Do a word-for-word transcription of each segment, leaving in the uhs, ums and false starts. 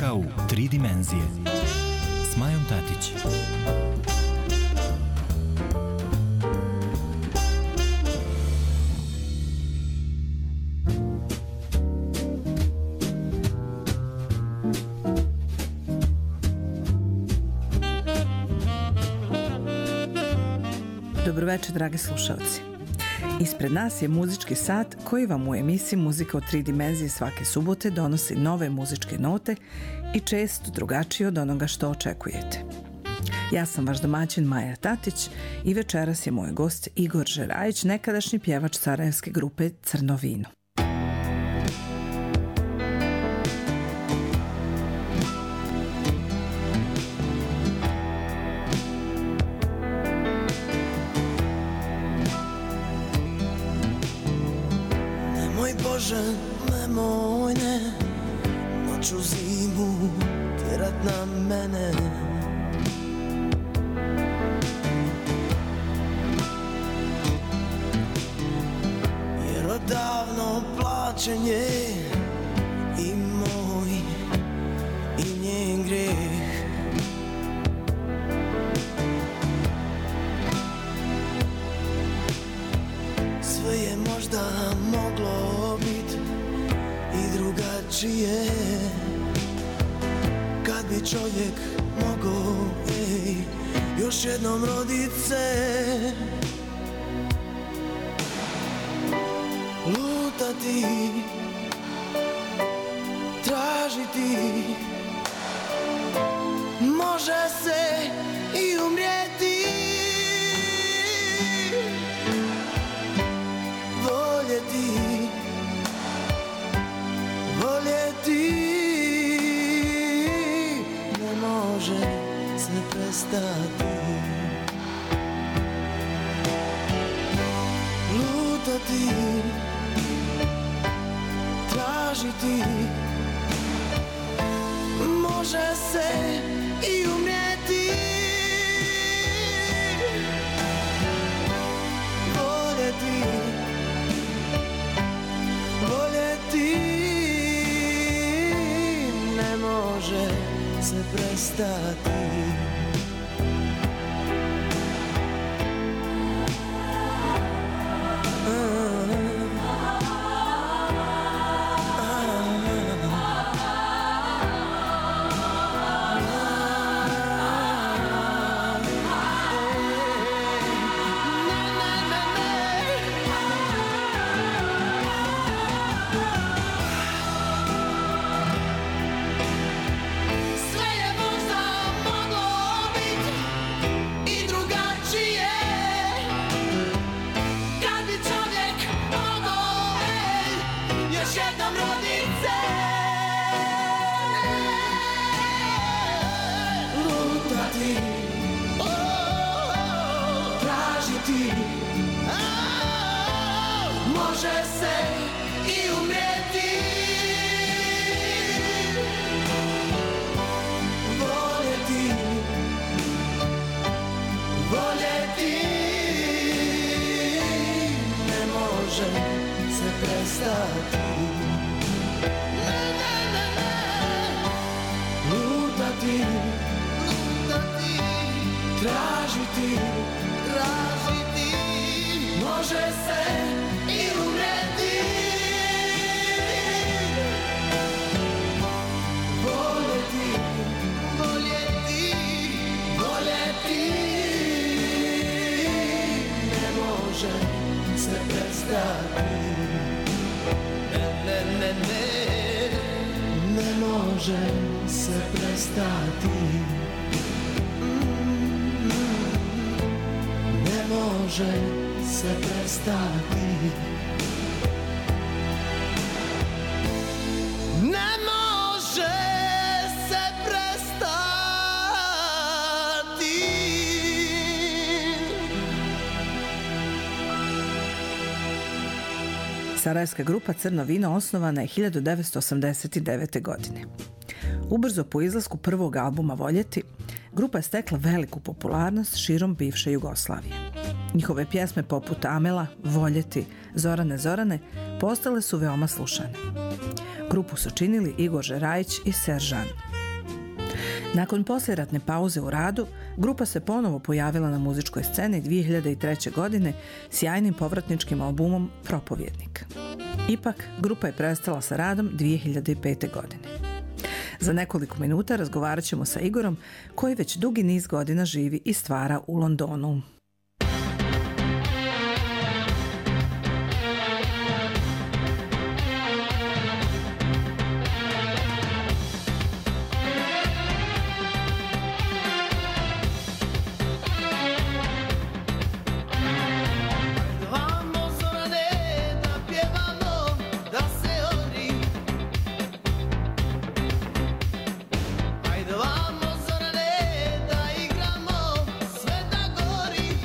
Muzika u tri dimenzije s Majom Tatić. Dobroveče, dragi slušalci. Ispred nas je muzički sat koji vam u emisiji Muzika u tri dimenzije svake subote donosi nove muzičke note i često drugačije od onoga što očekujete. Ja sam vaš domaćin Maja Tatić i večeras je moj gost Igor Žerajić, nekadašnji pjevač sarajevske grupe Crno vino. Bože, nemoj, ne, noću zimu tjerat na mene. Jer odavno plaćen je i moj i njen grijeh. Sve je možda moglo bit i drugačije, kad bi čovjek mogao, ej, još jednom rodit se. Lutati, tražiti, može se i umrijeti. Voljeti, voljeti, ne može se prestati. Lutati, tražiti, može se i umrijeti. Voljeti, voljeti, ne može se prestati. Može se i umrijeti. Voljeti, voljeti, ne može se prestati. Ne, ne, ne, ne. Lutati, lutati, tražiti, tražiti, može se i umrijeti. Voljeti, voljeti, voljeti, ne može se prestati. Ne, ne, ne, ne, ne može se prestati. Ne može se prestati. Ne može se prestati. Sarajevska grupa Crno vino osnovana je hiljadu devetsto osamdeset devete. godine. Ubrzo po izlasku prvog albuma Voljeti, grupa je stekla veliku popularnost širom bivše Jugoslavije. Njihove pjesme poput Amela, Voljeti, Zorane Zorane postale su veoma slušane. Grupu su činili Igor Žerajić i Seržan. Nakon poslijeratne pauze u radu, grupa se ponovo pojavila na muzičkoj sceni dvije hiljade treće. godine sjajnim povratničkim albumom Propovjednik. Ipak, grupa je prestala sa radom dvije hiljade pete. godine. Za nekoliko minuta razgovarat ćemo sa Igorom, koji već dugi niz godina živi i stvara u Londonu. Ajde vamo Zorane da igramo, sve da gori.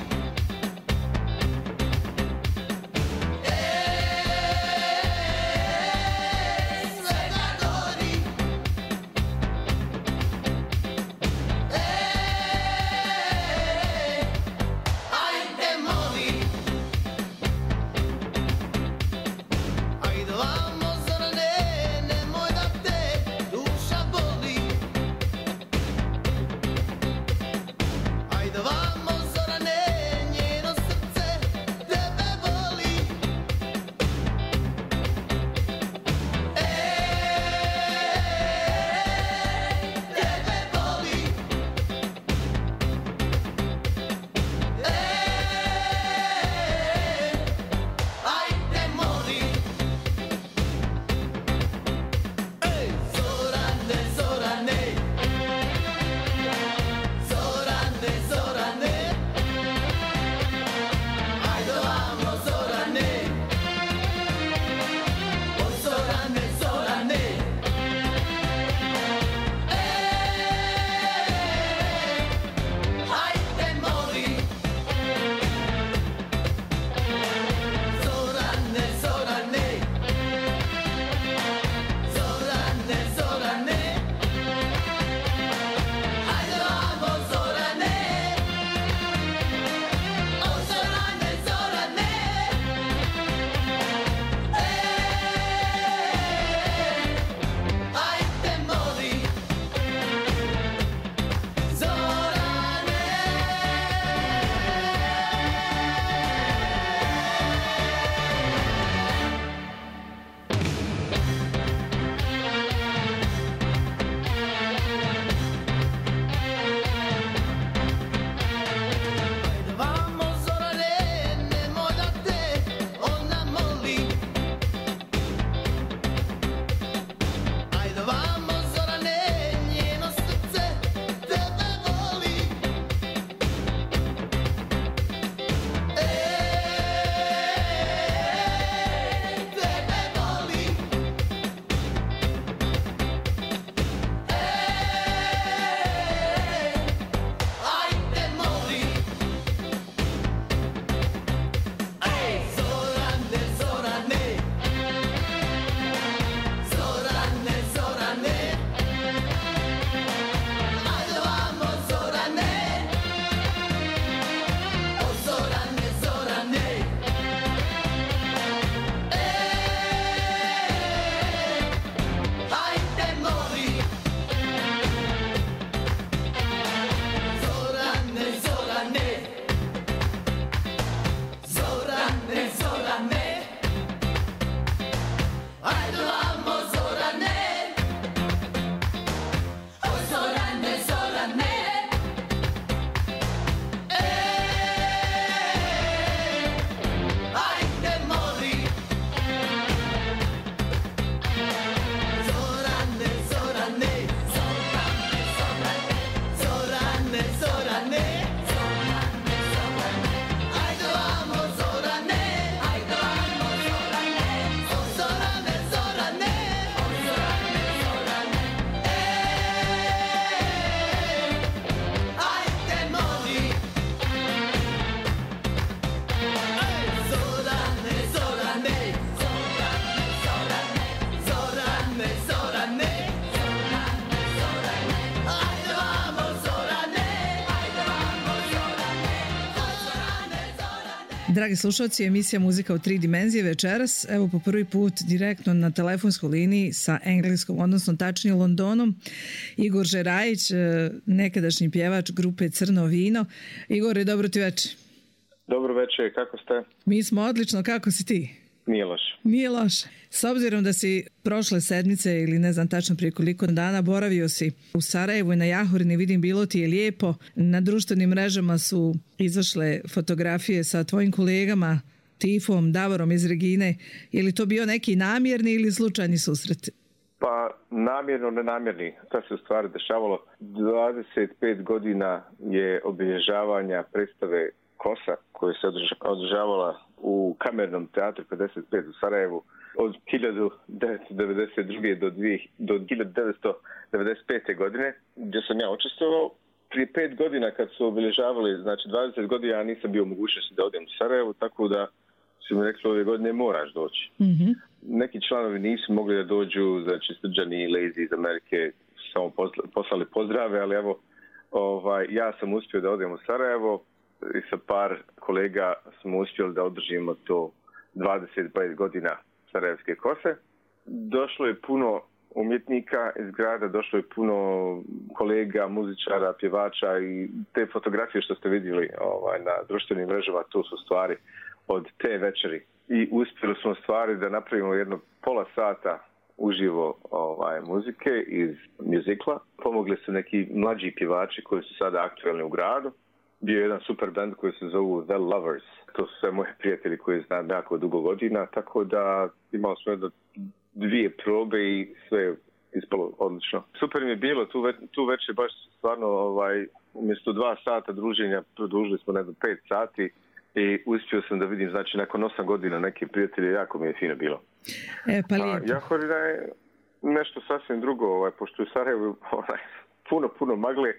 Dragi slušalci, emisija Muzika u tri dimenzije večeras, evo po prvi put direktno na telefonskoj liniji sa engleskom, odnosno tačnije Londonom, Igor Žerajić, nekadašnji pjevač grupe Crno vino. Igore, dobro ti večer. Dobro večer, kako ste? Mi smo odlično, kako si ti? Nije loše. Nije loše. S obzirom da si prošle sedmice ili ne znam tačno prije koliko dana boravio si u Sarajevu i na Jahorini, vidim bilo ti je lijepo. Na društvenim mrežama su izašle fotografije sa tvojim kolegama Tifom, Davorom iz Regine. Je li to bio neki namjerni ili slučajni susret? Pa namjerno, nenamjerni. To se u stvari dešavalo. dvadeset pet godina je obilježavanja predstave Kosa koja se održavala u Kamernom teatru pedeset pet u Sarajevu od hiljadu devetsto devedeset druge do, do hiljadu devetsto devedeset pete godine, gdje sam ja učestvovao. Prije pet godina kad su obilježavali, znači dvadeset godina, ja nisam bio u mogućnosti da odem u Sarajevu, tako da su mi rekli ove godine moraš doći. Mm-hmm. Neki članovi nisu mogli da dođu, znači Srđani i Lazy iz Amerike samo poslali pozdrave, ali evo, ovaj, ja sam uspio da odem u Sarajevo i sa par kolega smo uspjeli da održimo to dvadeset pet godina Sarajevske Kose. Došlo je puno umjetnika iz grada, došlo je puno kolega, muzičara, pjevača i te fotografije što ste vidjeli ovaj, na društvenim mrežama, to su stvari od te večeri. I uspjeli smo stvari da napravimo jedno pola sata uživo ovaj, muzike iz muzikla. Pomogli su neki mlađi pjevači koji su sada aktualni u gradu. Bio je jedan super band koji se zovu The Lovers. To su sve moji prijatelji koji znam jako dugo godina, tako da imali smo jedno dvije probe i sve je ispalo odlično. Super mi je bilo, tu, ve, tu večer baš stvarno ovaj, umjesto dva sata druženja produžili smo jedno pet sati i uspio sam da vidim, znači nakon osam godina neke prijatelje, jako mi je fino bilo. E, pa lijepo. Jahorina je nešto sasvim drugo, ovaj, pošto u Sarajevu ovaj, puno, puno magle.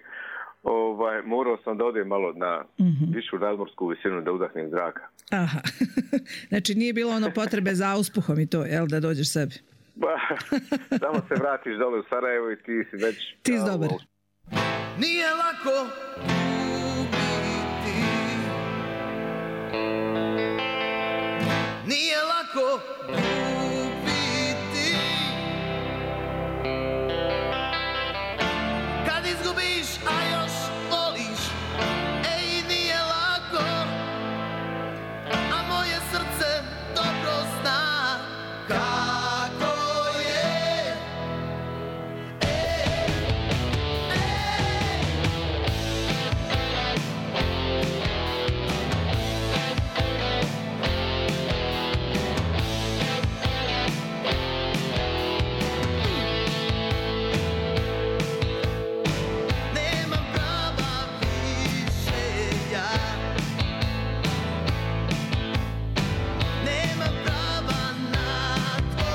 Ovaj, morao sam da odem malo na mm-hmm. višu nadmorsku visinu da udahnem zraka. Aha, znači nije bilo ono potrebe za auspuhom i to, jel, da dođeš sebi? Ba, samo se vratiš dole u Sarajevo i ti si već... Ti si dobar. Nije lako ubiti, nije lako ubiti, kad izgubiš, a još voliš, ej, nije lako, a moje srce dobro zna kako je. Ej, nemam prava više ja, nemam prava na to.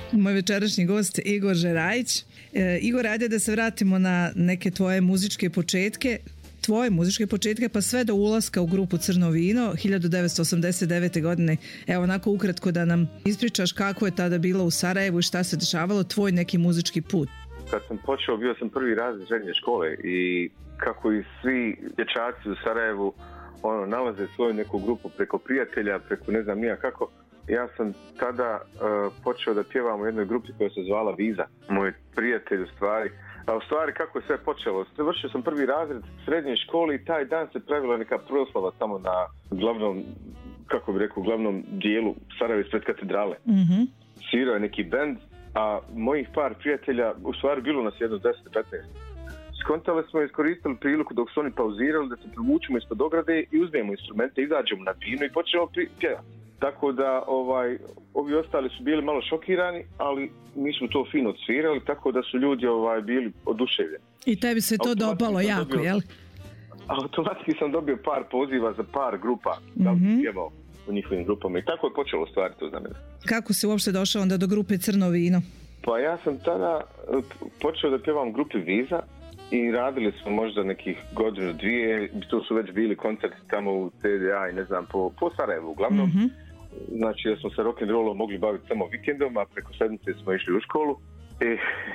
Moj večerašnji gost Igor Žerajić. E, Igor, ajde da se vratimo na neke tvoje muzičke početke. Tvoje muzičke početke pa sve do ulaska u grupu Crno vino hiljadu devetsto osamdeset devete. godine. Evo onako ukratko da nam ispričaš kako je tada bilo u Sarajevu i šta se dešavalo, tvoj neki muzički put. Kad sam počeo, bio sam prvi razred srednje škole i kako i svi dječaci u Sarajevu ono, nalaze svoju neku grupu preko prijatelja, preko ne znam nija kako. Ja sam tada uh, počeo da pjevam u jednoj grupi koja se zvala Viza. Moj prijatelj u stvari. A u stvari kako je sve počelo? Završio sam prvi razred srednje škole i taj dan se pravila neka proslava tamo na glavnom, kako bi rekao, glavnom dijelu Sarajeva ispred katedrale. Mm-hmm. Svirao je neki bend, a mojih par prijatelja, u stvari bilo nas jedno deset do petnaest. Skontali smo i iskoristili priliku dok su oni pauzirali da se provučemo ispod ograde i uzmemo instrumente, izađemo na binu i počnemo pjevati. Tako da ovaj, ovi ostali su bili malo šokirani, ali mi smo to fino odsvirali, tako da su ljudi ovaj, bili oduševljeni. I tebi se to dopalo jako, dobio, jel? Automatski sam dobio par poziva za par grupa, da mm-hmm. bi pjevao u njihovim grupama i tako je počelo stvari to za mene. Kako si uopšte došao onda do grupe Crno vino? Pa ja sam tada počeo da pjevam grupi Viza i radili smo možda nekih godinu, dvije, to su već bili koncerti tamo u C D A i ne znam, po, po Sarajevu uglavnom. Mm-hmm. Znači, da smo se rock'n'rollom mogli baviti samo vikendom, a preko sedmice smo išli u školu. I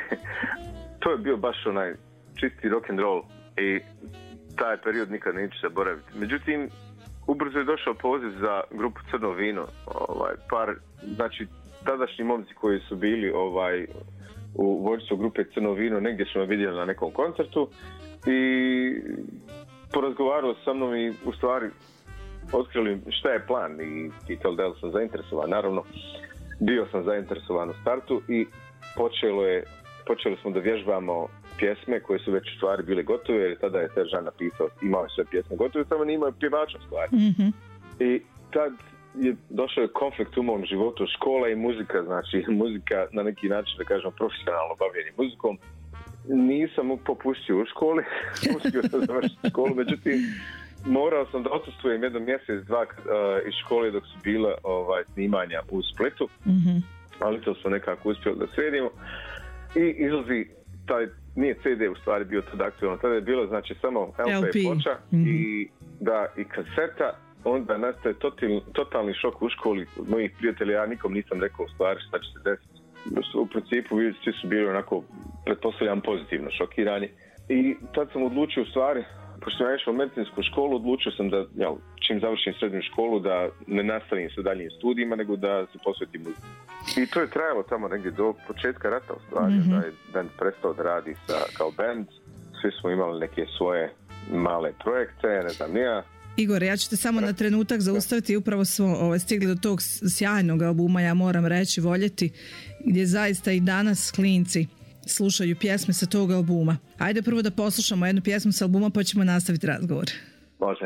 to je bio baš onaj čisti rock'n'roll i taj period nikad neću zaboraviti. Međutim, ubrzo je došao poziv za grupu Crno vino. Ovaj, par, znači, tadašnji momci koji su bili ovaj, u vođstvu grupe Crno vino, negdje smo vidjeli na nekom koncertu i porazgovarao sa mnom i u stvari otkrili šta je plan i pitali da li sam zainteresovan. Naravno, bio sam zainteresovan u startu i počelo je, počeli smo da vježbamo pjesme koje su već u stvari bile gotove, jer tada je Seržan napisao, imao je sve pjesme gotove, samo nije imao pjevača stvari. Mm-hmm. I tad je došao je konflikt u mom životu, škola i muzika, znači muzika na neki način, da kažem, profesionalno bavljenje muzikom. Nisam popustio u školi, uspio sam završiti školu, međutim, morao sam da odsustvujem jedno mjesec, dva uh, iz škole dok su bile ovaj, snimanja u Splitu, mm-hmm. ali to smo nekako uspjeli da sredimo. I izlazi taj, nije C D u stvari bio tada aktualno, tada je bilo znači samo L P ploča mm-hmm. i, da, i kaseta, onda nastaje total, totalni šok u školi mojih prijatelja, ja nikom nisam rekao u stvari šta će se desiti. U principu svi su bili onako, pretpostavljam, pozitivno šokirani i tad sam odlučio u stvari, pošto sam išao u medicinsku školu, odlučio sam da, jel, čim završim srednju školu, da ne nastavim sa daljnjim studijima, nego da se posvetim muzici. I to je trajalo tamo negdje do početka rata u stvari, mm-hmm. da je band prestao da radi sa, kao band. Svi smo imali neke svoje male projekte, ne znam nija. Igor, ja ću te samo na trenutak zaustaviti. Upravo smo ovaj, stigli do tog sjajnog albuma, ja moram reći, Voljeti, gdje zaista i danas klinci slušaju pjesme sa tog albuma. Ajde prvo da poslušamo jednu pjesmu sa albuma pa ćemo nastaviti razgovor. Može.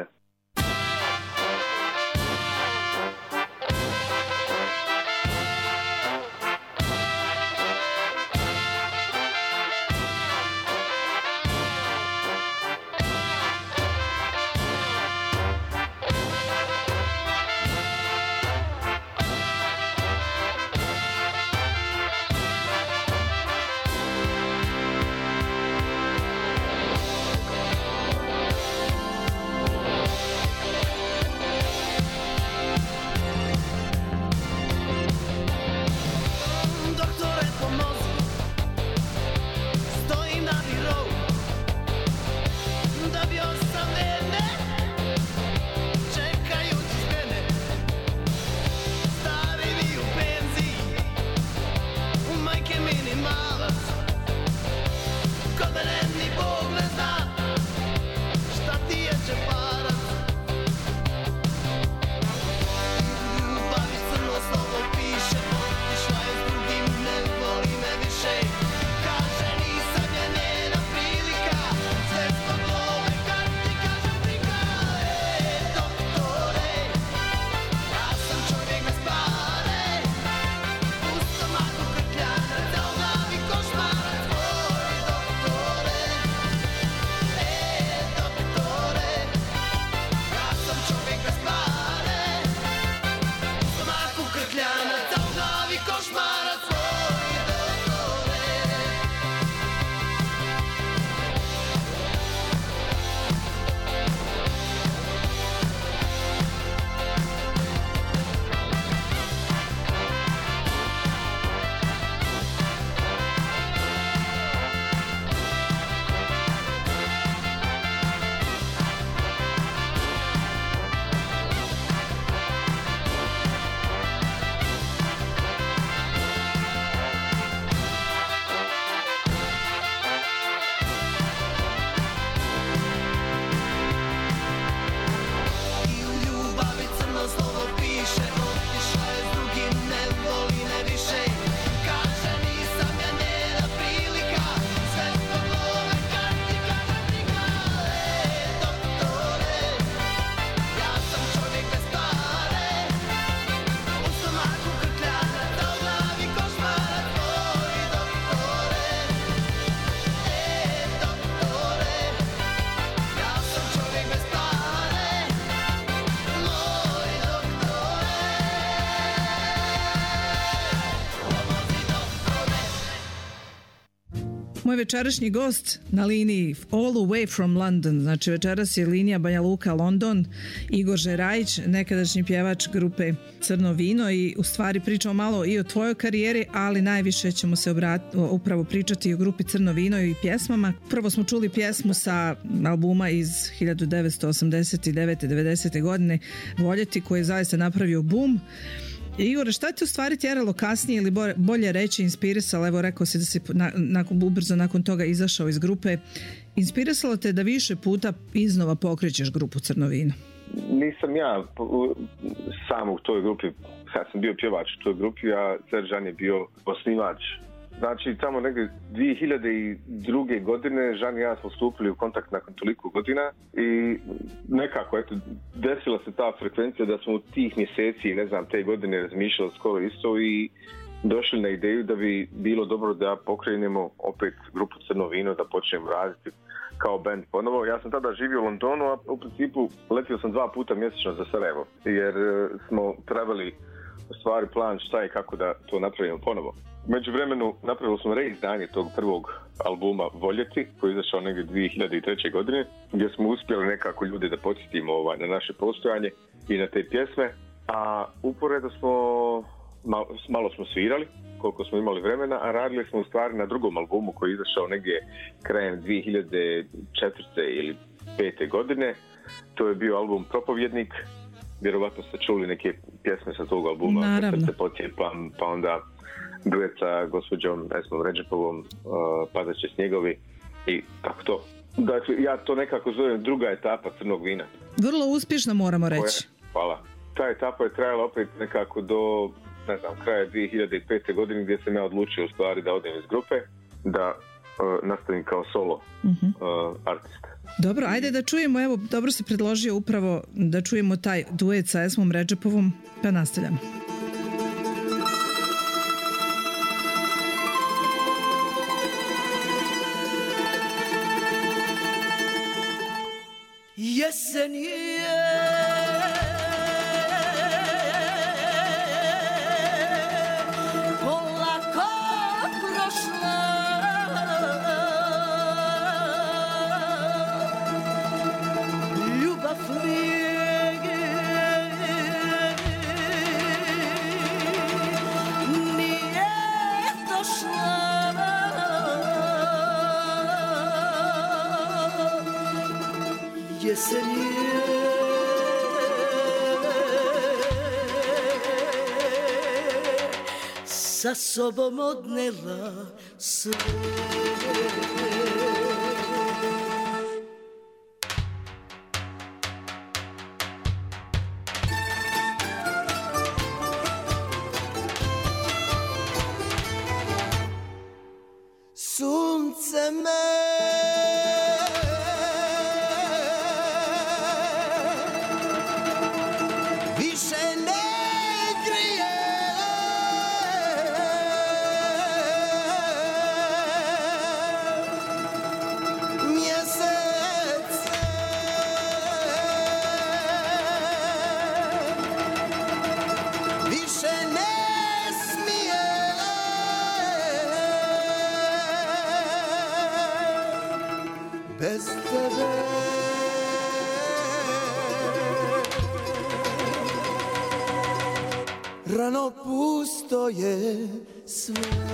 Moj večerašnji gost na liniji All the way from London, znači večeras je linija Banja Luka London, Igor Žerajić, nekadašnji pjevač grupe Crno vino, i u stvari pričamo malo i o tvojoj karijeri, ali najviše ćemo se obrat, upravo pričati o grupi Crno vino i pjesmama. Prvo smo čuli pjesmu sa albuma iz hiljadu devetsto osamdeset devete devedesete godine Voljeti, koji je zaista napravio bum. Igor, šta te u stvari tjeralo kasnije ili bolje reći inspirisalo? Evo, rekao si da si na, nakon, ubrzo nakon toga izašao iz grupe. Inspirisalo te da više puta iznova pokrećeš grupu Crno vino? Nisam ja sam u toj grupi, ja sam bio pjevač u toj grupi, a Seržan je bio osnivač. Znači, tamo negdje dvije hiljade druge godine Žan i ja smo stupili u kontakt nakon toliko godina i nekako, eto, desila se ta frekvencija da smo u tih mjeseci, ne znam, te godine razmišljali skoro isto i došli na ideju da bi bilo dobro da pokrenemo opet grupu Crno vino, da počnemo raditi kao band ponovo. Ja sam tada živio u Londonu, a u principu letio sam dva puta mjesečno za Sarajevo, jer smo trebali u stvari plan šta i kako da to napravimo ponovo. Među vremenu napravili smo reizdanje tog prvog albuma Voljeti, koji je izašao negdje dvije hiljade treće godine, gdje smo uspjeli nekako ljude da podsjetimo ovaj, na naše postojanje i na te pjesme, a uporedo smo, malo, malo smo svirali, koliko smo imali vremena, a radili smo u stvari na drugom albumu koji je izašao negdje krajem dvije hiljade četvrte ili pete godine. To je bio album Propovjednik. Vjerovatno ste čuli neke pjesme sa tog albuma. Naravno. Se pocijepam, pa onda duet sa gospođom Esmom Redžepovom, uh, Padaće snjegovi i tako to. Dakle, ja to nekako zovem druga etapa Crnog vina. Vrlo uspješno, moramo reći. Hvala. Ta etapa je trajala opet nekako do, ne znam, kraja dvije hiljade pete godine, gdje sam ja odlučio u stvari da odem iz grupe, da uh, nastavim kao solo uh-huh. uh, artist. Dobro, ajde da čujemo, evo, dobro se predložio upravo da čujemo taj duet sa Esmom Redžepovom, pa nastavljamo. Jesen je polako prošla, ljubav nije došla. Jesen je sa sobom odnela sve. Sunce me bez tebe. Rano pusto je sve.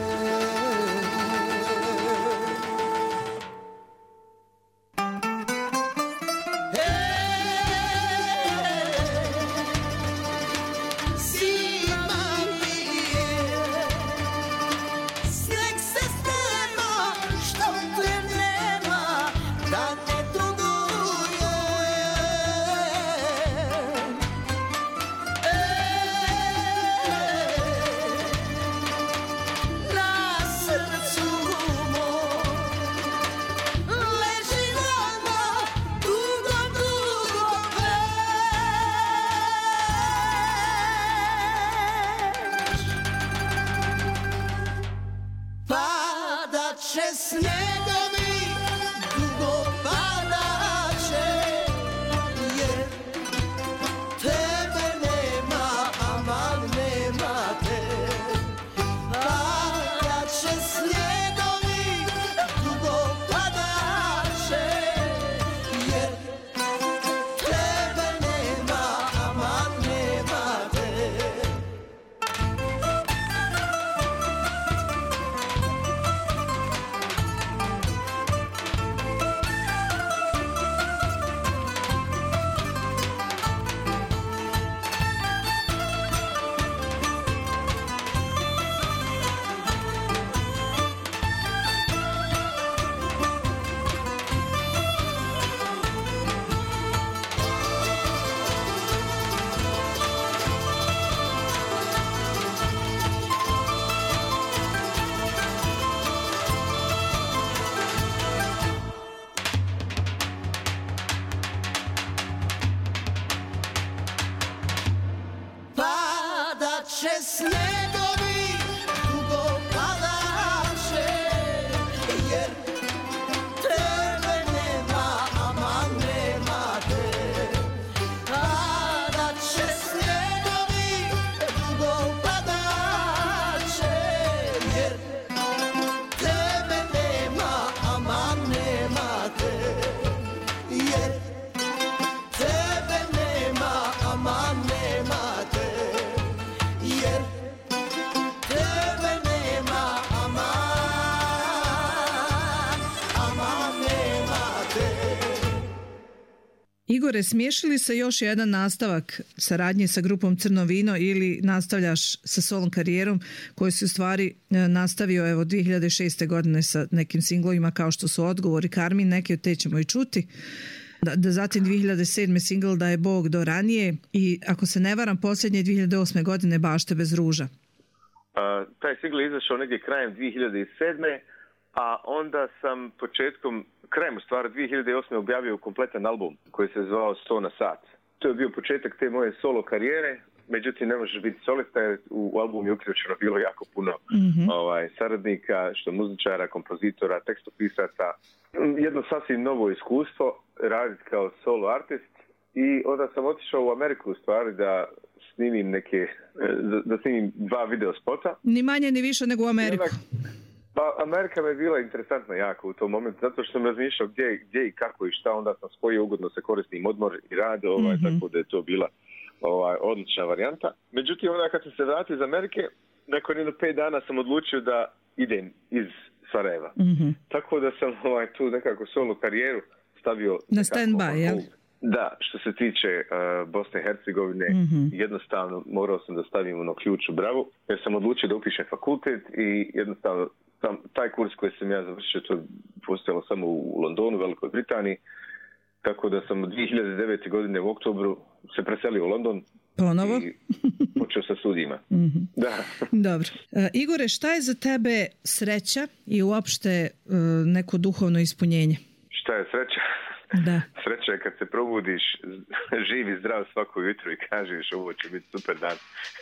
Igore, smiješi li se još jedan nastavak saradnje sa grupom Crno vino ili nastavljaš sa solom karijerom koju si u stvari nastavio evo dvije hiljade šeste. godine sa nekim singlovima kao što su Odgovor i Karmin, neke od te ćemo i čuti. Da, da zatim dvije hiljade sedme. singl Da je Bog do ranije i ako se ne varam posljednje dvije hiljade osme. godine Bašte bez ruža. Uh, taj singl je izašao negdje krajem dvije hiljade sedme. A onda sam početkom, krajem u stvari dvije hiljade osme. objavio kompletan album koji se zvao sto na sat. To je bio početak te moje solo karijere, međutim ne možeš biti solista jer u albumu je uključeno bilo jako puno mm-hmm. ovaj, saradnika, što muzičara, kompozitora, tekstopisaca. Jedno sasvim novo iskustvo, raditi kao solo artist i onda sam otišao u Ameriku u stvari da snimim neke, da snimim dva video spota. Ni manje ni više nego u Ameriku. Pa Amerika mi je bila interesantna jako u tom momentu, zato što sam razmišljao gdje, gdje i kako i šta, onda sam spojio ugodno sa korisnim odmor i rad, ovaj, mm-hmm. tako da je to bila ovaj, odlična varijanta. Međutim, onda kad sam se vratio iz Amerike, nakon jedno pet dana sam odlučio da idem iz Sarajeva. Mm-hmm. Tako da sam ovaj, tu nekako solo karijeru stavio na stand-by, jel? Da, što se tiče uh, Bosne i Hercegovine, mm-hmm. jednostavno morao sam da stavim ono ključ u bravu, jer sam odlučio da upišem fakultet i jednostavno tam, taj kurs koji sam ja završio, to je postojalo samo u Londonu, Velikoj Britaniji, tako da sam od dvije hiljade devete. godine u oktobru se preselio u London. Ponovo? I počeo sa studijima. Mm-hmm. Da. Dobro. Uh, Igore, šta je za tebe sreća i uopšte uh, neko duhovno ispunjenje? Šta je sreća? Da. Sreća je kad se probudiš živ i zdrav svako jutro i kažeš ovo će biti super dan.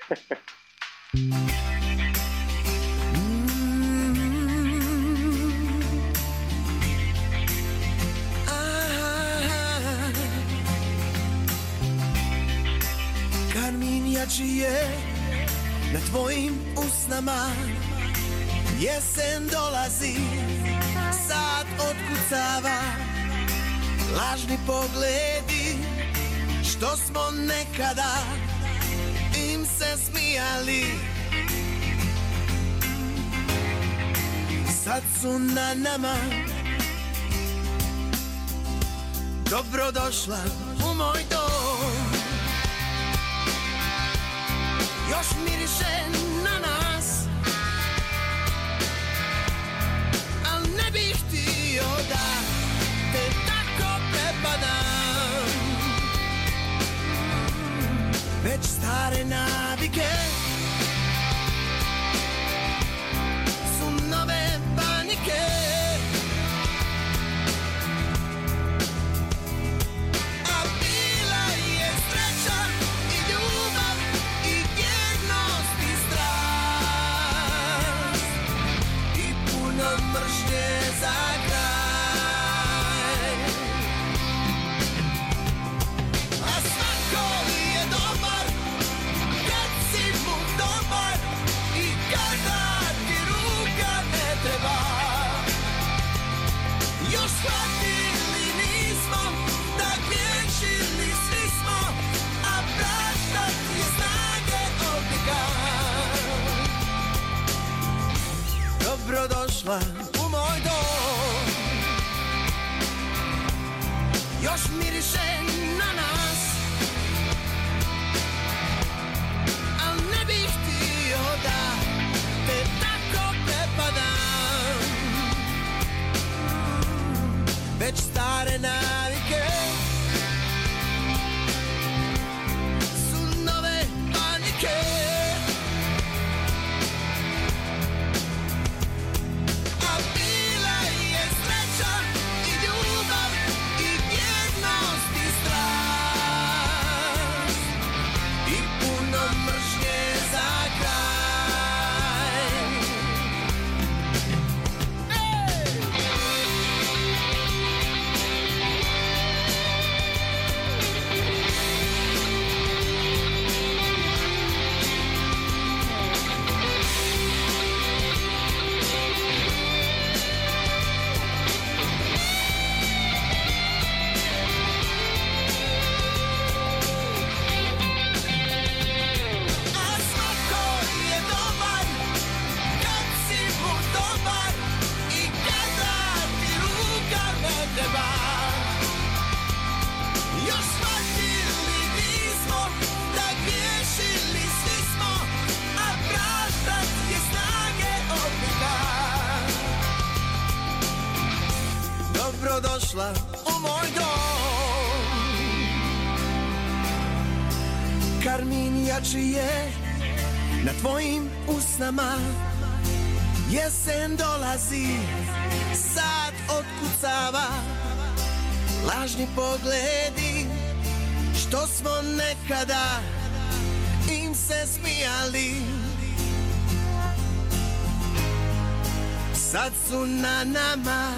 Karmin jači je na tvojim usnama, jesen dolazi, sad otkucava. Lažni pogledi što smo nekada im se smijali, sad su na nama. Dobrodošla u moj dom, još miriše na nas, al ne bih htio da te prepadam, već stare navike su nove panike. A bila je sreća i ljubav i vjernost i strast i puno mržnje za kraj. Shvatili nismo da griješili svi smo, a praštat je snage odlika. Dobrodošla u moj dom, još miriše na nas, al ne bih htio da te tako prepadam, već stare navike su nove panike. A bila je sreća i ljubav i vjernost i strast došla u moj dom. Karmin jači je na tvojim usnama, jesen dolazi, sad otkucava, lažni pogledi što smo nekada im se smijali, sad su na nama.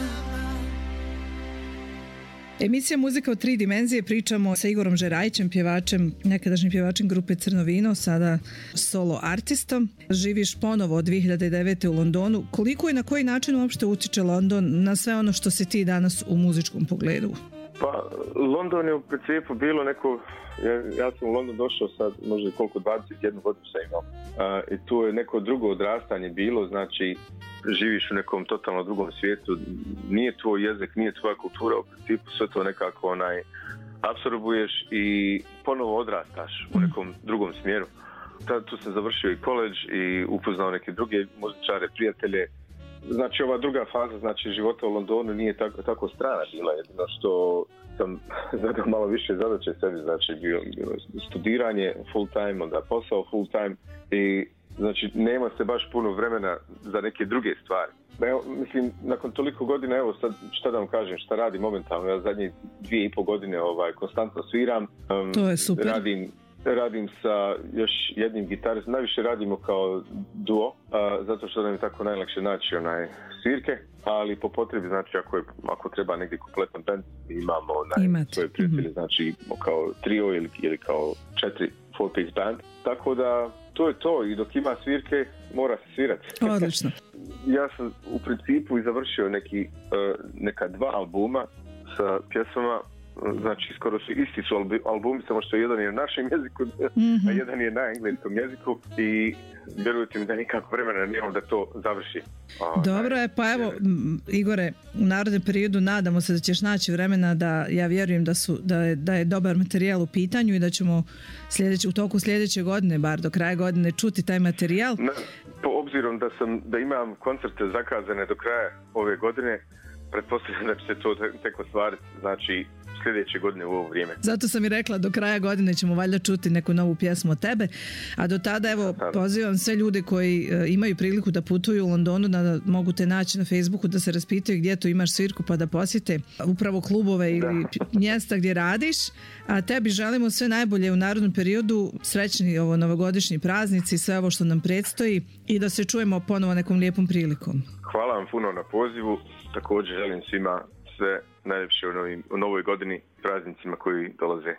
Emisija Muzika u tri dimenzije, pričamo sa Igorom Žerajićem, pjevačem, nekadašnjim pjevačem grupe Crno vino, sada solo artistom. Živiš ponovo od dvije hiljade devete. u Londonu. Koliko i na koji način uopšte utiče London na sve ono što si ti danas u muzičkom pogledu? Pa, London je u principu bilo neko, ja, ja sam u London došao sad možda koliko, dvadeset jednu godinu sam imao. Uh, I tu je neko drugo odrastanje bilo, znači živiš u nekom totalno drugom svijetu, nije tvoj jezik, nije tvoja kultura, u principu sve to nekako onaj apsorbuješ i ponovo odrastaš u nekom drugom smjeru. Tad tu sam završio i koledž i upoznao neke druge muzičare, prijatelje. Znači ova druga faza, znači života u Londonu nije tako, tako strana bila, jedino što sam zadao malo više zadaće sebi, znači bio, bio studiranje full time, onda posao full time i znači nema se baš puno vremena za neke druge stvari. Evo, mislim, nakon toliko godina, evo sad šta da vam kažem, šta radim momentalno, ja zadnjih dvije i pol godine ovaj, konstantno sviram. Um, to je super. Radim, radim sa još jednim gitaristom, najviše radimo kao duo, uh, zato što nam je tako najlakše naći onaj svirke, ali po potrebi, znači ako, je, ako treba negdje kompletan band, imamo onaj, svoje prijatelje, mm-hmm. znači kao trio ili, ili kao četiri four piece band, tako da to je to i dok ima svirke mora se svirati. Odlično. Ja sam u principu i završio neki, uh, neka dva albuma sa pjesmama, znači skoro su isti su albumi, samo što jedan je na našem jeziku, mm-hmm. a jedan je na engleskom jeziku i vjerujte mi da nikako vremena nemam da to završi. A, Dobro je, pa evo Igore, u narodnom periodu nadamo se da ćeš naći vremena, da ja vjerujem da, su, da, je, da je dobar materijal u pitanju i da ćemo sljedeće, u toku sljedeće godine, bar do kraja godine, čuti taj materijal. Na, po obzirom da, sam, da imam koncerte zakazane do kraja ove godine, pretpostavljam da će se to tek ostvariti, znači sljedeće godine u ovo vrijeme. Zato sam i rekla, do kraja godine ćemo valjda čuti neku novu pjesmu od tebe, a do tada evo pozivam sve ljude koji e, imaju priliku da putuju u Londonu, da mogu te naći na Facebooku, da se raspitaju gdje tu imaš svirku pa da posjete upravo klubove ili da. mjesta gdje radiš, a tebi želimo sve najbolje u narodnom periodu, srećni ovo novogodišnji praznici, sve ovo što nam predstoji i da se čujemo ponovo nekom lijepom prilikom. Hvala vam puno na pozivu, također želim svima sve najljepše u, novim, u novoj godini, praznicima koji dolaze.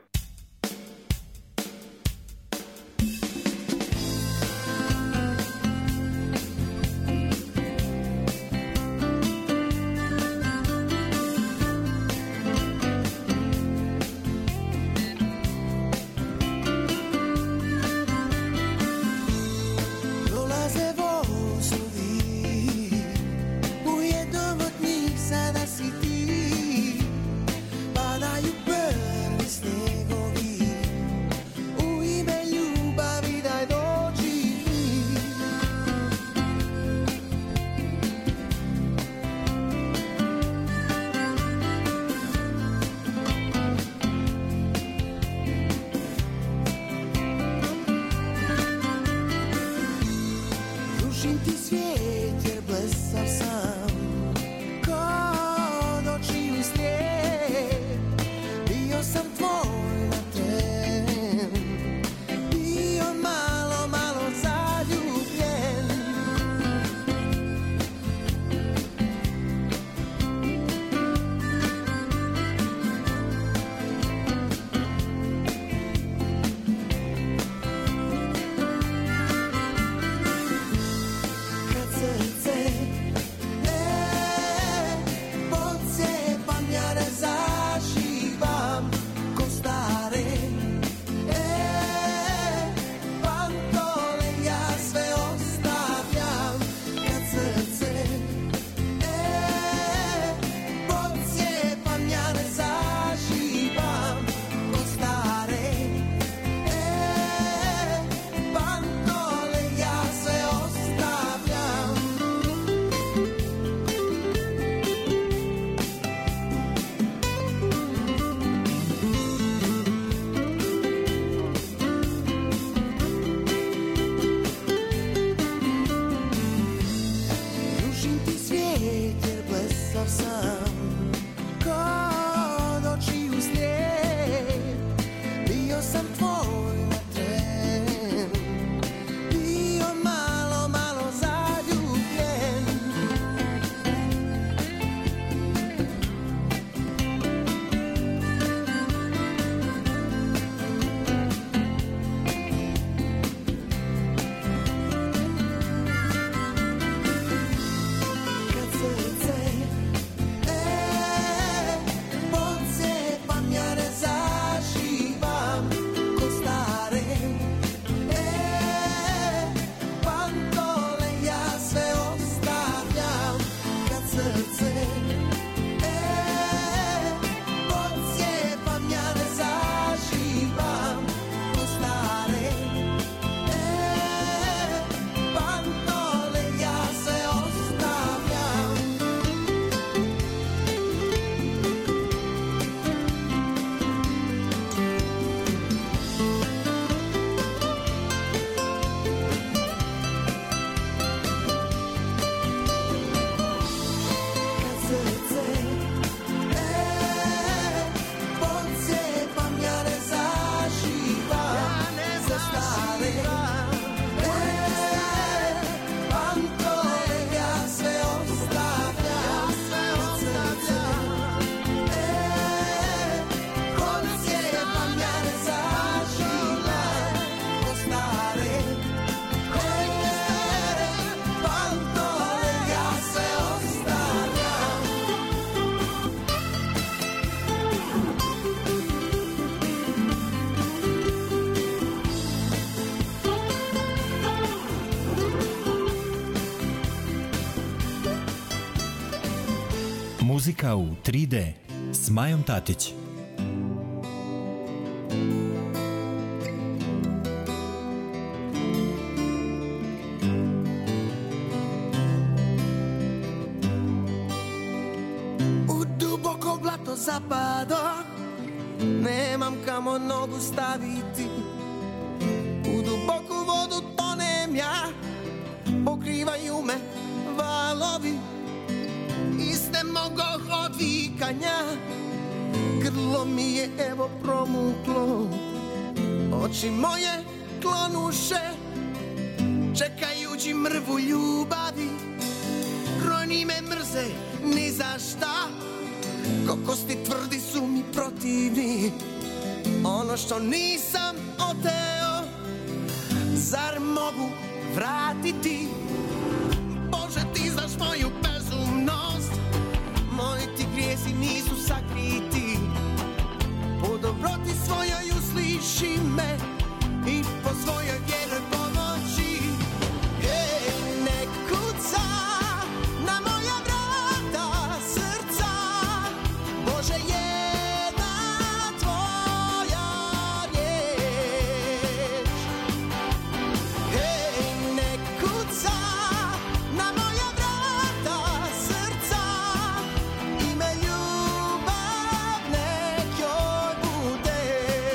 Muzika u tri D s Majom Tatić. U duboko blato zapado, nemam kamo nogu staviti. U duboku vodu tonem ja, pokrivaju me valovi. Iste mogoh od vikanja, grlo mi je evo promuklo. Oči moje klonuše, čekajući mrvu ljubavi. Brojni me mrze ni za šta, ko kosti tvrdi su mi protivni. Ono što nisam oteo, zar mogu vratiti? Bože, ti znaš moju bezumnost, moji ti grijesi nisu sakriti. Po dobroti svojoj usliši me i po svojoj vjeroj pomoći. Ej, ne kuca na moja vrata srca, Bože, jedna tvoja riječ. Ej, ne kuca na moja vrata srca, ime ljubav nek joj bude.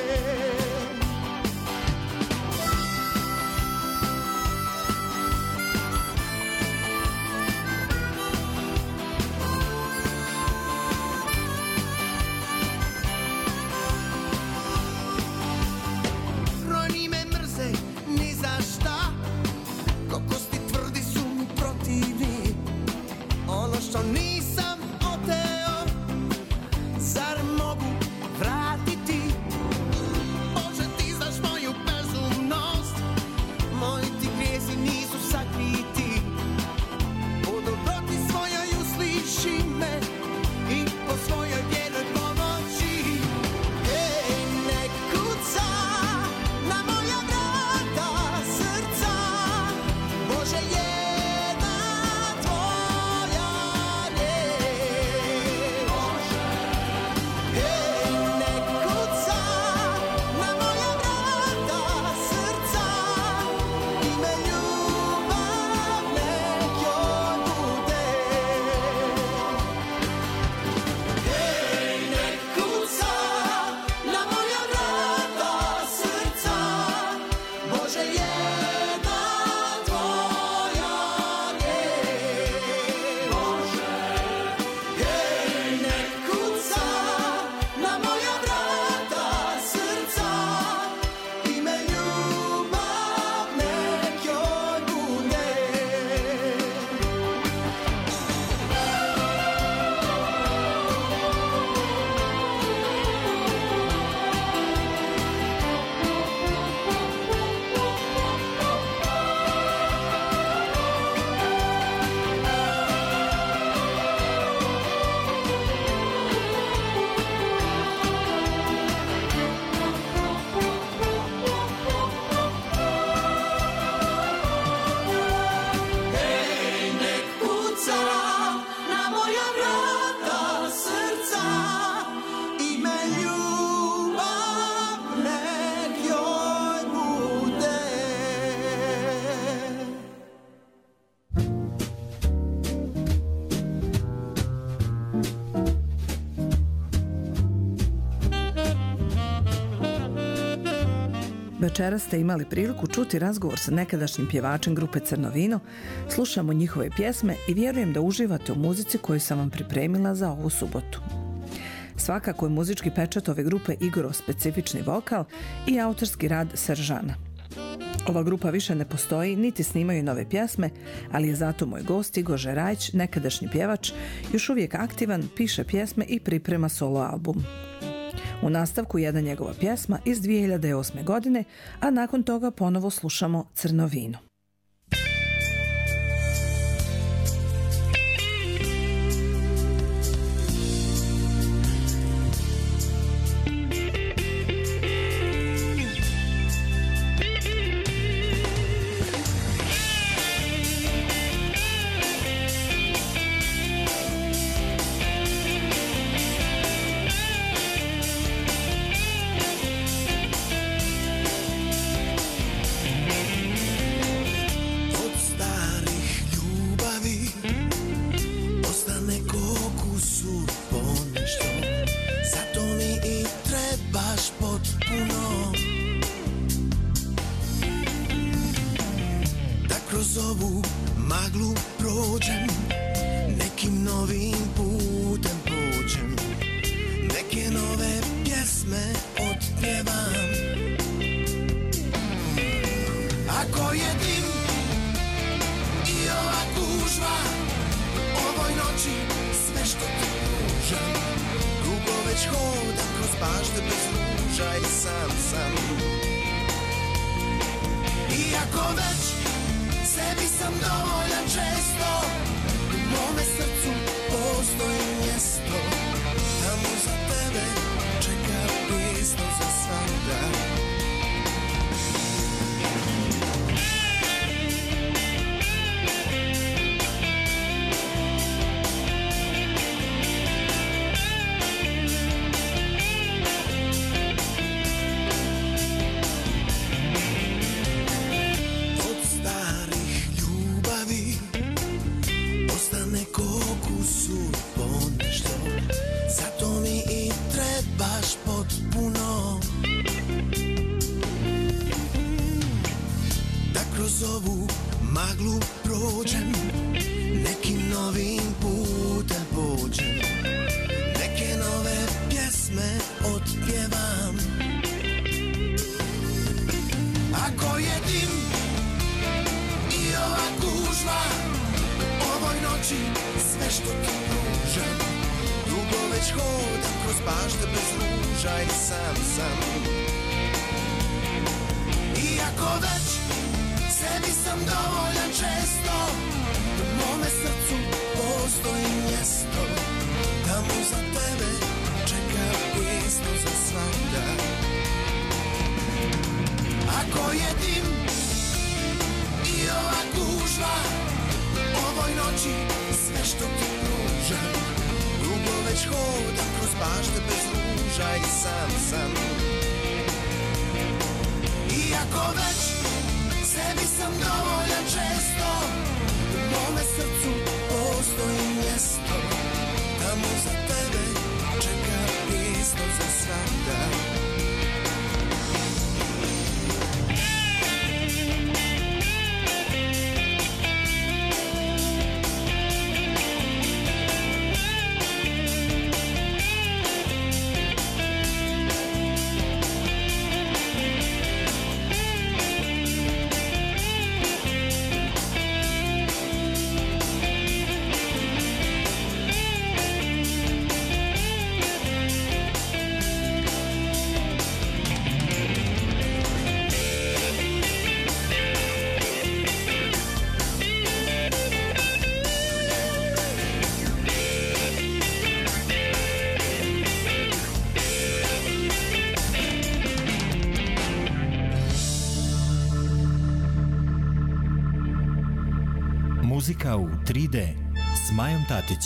Brojni me mrze ni za šta, ko kosti tvrdi su mi protivni. Ono što nisam oteo, zar mogu vratiti? Bože, ti znaš moju bezumnost, moji ti grijesi nisu sakriti. Po dobroti svojoj usliši me i po svojoj vjernoj pomoći. Ej, ne kuca na moja vrata srca, Bože, jedna tvoja riječ. Ej, ne kuca na moja vrata srca, ime ljubav nek joj bude. Ej, ne kuca na moja vrata srca, Bože, jedna tvoja riječ. Ej, ne kuca na moja vrata srca, ime ljubav nek joj bude. Ej, ne kuca na moja vrata srca, ime ljubav nek joj bude. Večeras ste imali priliku čuti razgovor sa nekadašnjim pjevačem grupe Crno vino, slušamo njihove pjesme i vjerujem da uživate u muzici koju sam vam pripremila za ovu subotu. Svakako je muzički pečat ove grupe Igorov specifični vokal i autorski rad Seržana. Ova grupa više ne postoji, niti snimaju nove pjesme, ali je zato moj gost Igor Žerajić, nekadašnji pjevač, još uvijek aktivan, piše pjesme i priprema solo album. U nastavku jedna njegova pjesma iz dvije hiljade osme. godine, a nakon toga ponovo slušamo Crno vino. Ej, maglu prođem, nekim novim putem pođem, neke nove pjesme otpjevam. Ako je dim i ova gužva, ovoj noći sve što ti pružam, dugo već hodam kroz bašte bez ruža i sam sam. Iako već sebi sam dovoljan često, u mome srcu postoji mjesto, tamo za tebe čeka pismo za svanda. Ovu maglu prođem, nekim novim putem pođem, neke nove pjesme otpjevam. Ako je dim i ova gužva, ovoj noći sve što ti pružam, dugo već hodam kroz bašte bez ruža i sam sam. Iako već sebi sam dovoljan često, u mome srcu postoji mjesto, tamo za tebe čeka isto za svanda. Ako je dim i ova gužva, ovoj noći sve što ti pružam, dugo već hodam kroz bašte bez ruža i sam sam. Iako već sebi sam dovoljan često, u mome srcu postoji mjesto, tamo za tebe čeka isto za svanda. Muzika u tri D s Majom Tatić.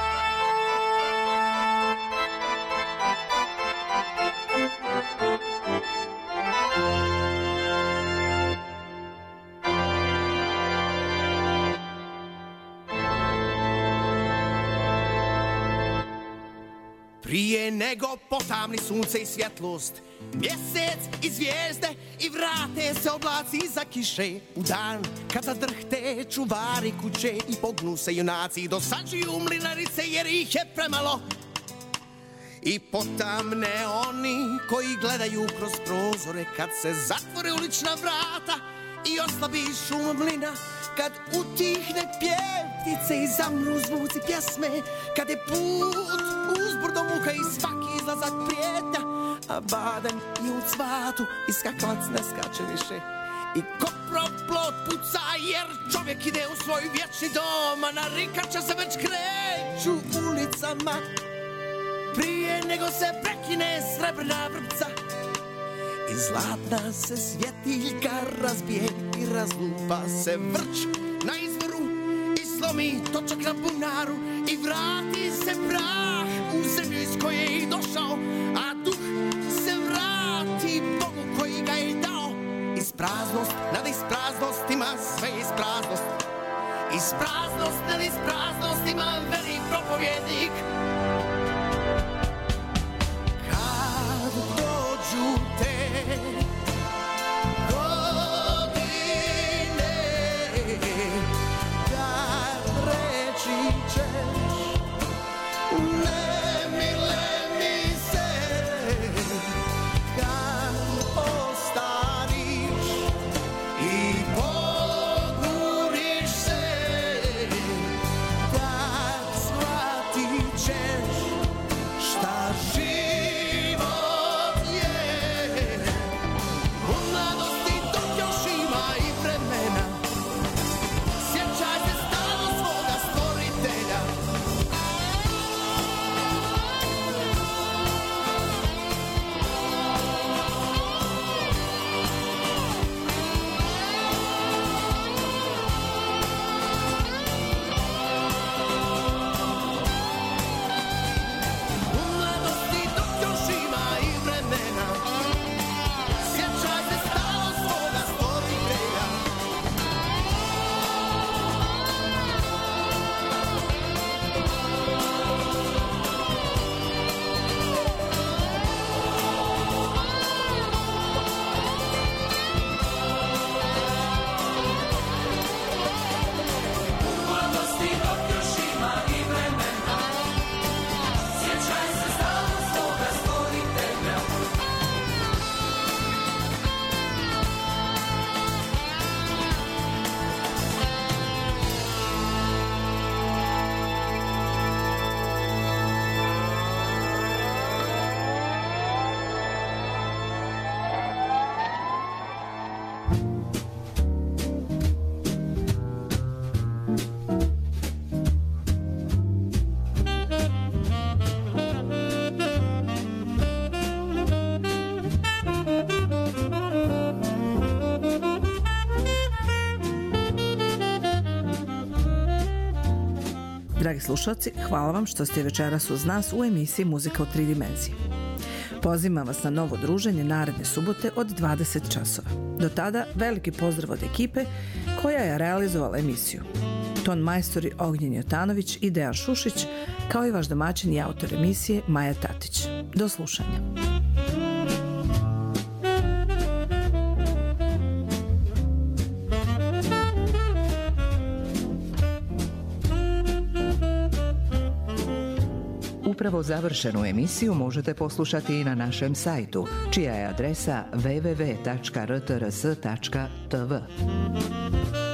Prije nego potamni sunce i svjetlost, mjesec i zvijezde i vrate se oblaci za kiše, u dan kad zadrhte čuvari kuće i pognu se junaci, dosađuju mlinarice jer ih je premalo. I potamne oni koji gledaju kroz prozore kad se zatvore ulična vrata i oslabi šum mlina, kad utihne pjev ptice i zamru zvuci pjesme, kad je put uzbrdo muka i svaki izlazak prijetnja, a baden je u cvatu i skakavac ne skače više. I koprov plot puca jer čovjek ide u svoj vječni dom, a narikače se već kreću ulicama. Prije nego se prekine srebrna vrpca i zlatna se svjetiljka razbije i razlupa se vrč na izvoru i slomi točak na bunaru i vrati se prah u zemlju iz koje je i došao, a duh se vrati Bogu koji ga je dao. Ispraznost nad ispraznostima sve ispraznost, ispraznost nad ispraznostima veli propovjednik. Kad dođu te godine, da Dragi slušalci, hvala vam što ste večeras uz nas u emisiji Muzika u tri dimenzije. Pozivam vas na novo druženje naredne subote od dvadeset časova. Do tada veliki pozdrav od ekipe koja je realizovala emisiju. Ton majstori Ognjen Jotanović i Dejan Šušić, kao i vaš domaćin i autor emisije Maja Tatić. Do slušanja. Upravo završenu emisiju možete poslušati i na našem sajtu, čija je adresa w w w tačka r t r s tačka t v.